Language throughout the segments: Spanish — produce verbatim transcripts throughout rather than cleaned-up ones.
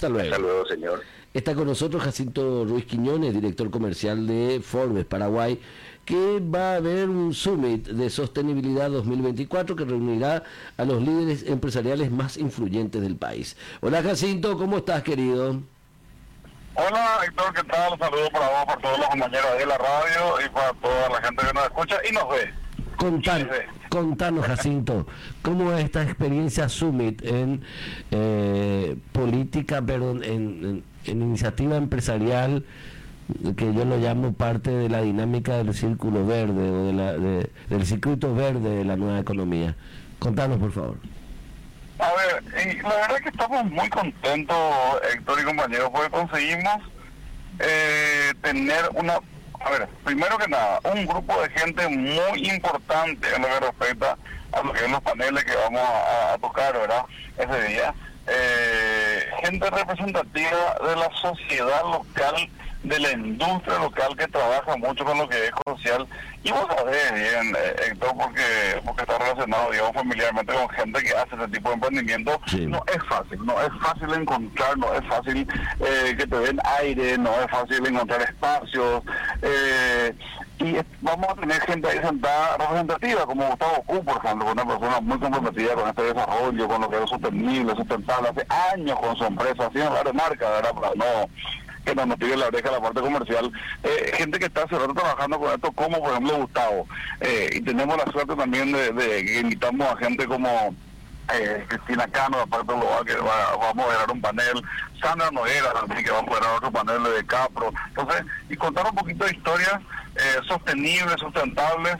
Hasta luego. Hasta luego, señor. Está con nosotros Jacinto Ruiz Quiñones, director comercial de Forbes Paraguay, que va a haber un summit de sostenibilidad dos mil veinticuatro que reunirá a los líderes empresariales más influyentes del país. Hola Jacinto, ¿cómo estás, querido? Hola Héctor, ¿qué tal? Saludos para vos, para todos los compañeros de la radio y para toda la gente que nos escucha y nos ve. Contan, contanos, Jacinto, ¿cómo es esta experiencia Summit en eh, política, perdón, en, en, en iniciativa empresarial, que yo lo llamo parte de la dinámica del círculo verde o de la, de, del circuito verde de la nueva economía? Contanos, por favor. A ver, y la verdad es que estamos muy contentos, Héctor y compañeros, porque conseguimos eh, tener una... A ver, primero que nada, un grupo de gente muy importante en lo que respecta a lo que son los paneles que vamos a, a tocar, ¿verdad? Ese día. Eh, gente representativa de la sociedad local, de la industria local que trabaja mucho con lo que es social. Y vos sabés bien, eh, Héctor, porque, porque está relacionado, digamos, familiarmente con gente que hace ese tipo de emprendimiento. Sí. No es fácil, no es fácil encontrar, no es fácil eh, que te den aire, no es fácil encontrar espacios. Eh, y vamos a tener gente ahí sentada representativa, como Gustavo Q, por ejemplo, una persona muy comprometida con este desarrollo, con lo que es sostenible, sustentable, hace años con su empresa, haciendo varias marcas, ¿verdad? Para no... que no nos tire la oreja la parte comercial, eh, gente que está hace rato trabajando con esto, como por ejemplo Gustavo, eh, y tenemos la suerte también de, de que invitamos a gente como eh, Cristina Cano, de parte global, que va, va a moderar un panel, Sandra Noguera también, que va a moderar otro panel de Capro, entonces, y contar un poquito de historias eh, sostenibles, sustentables.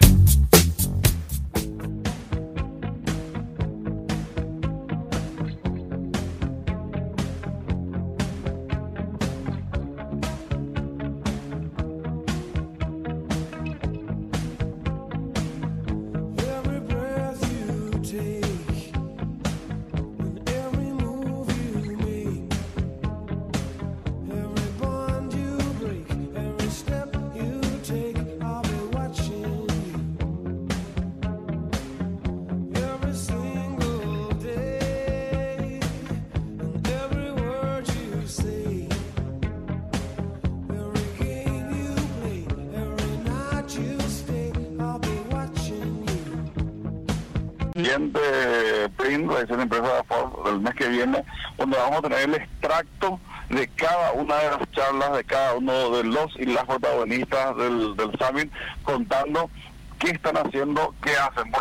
Siguiente print, la edición de empresa de Ford del mes que viene, donde vamos a tener el extracto de cada una de las charlas de cada uno de los y las protagonistas del, del Summit, contando qué están haciendo, qué hacen. Por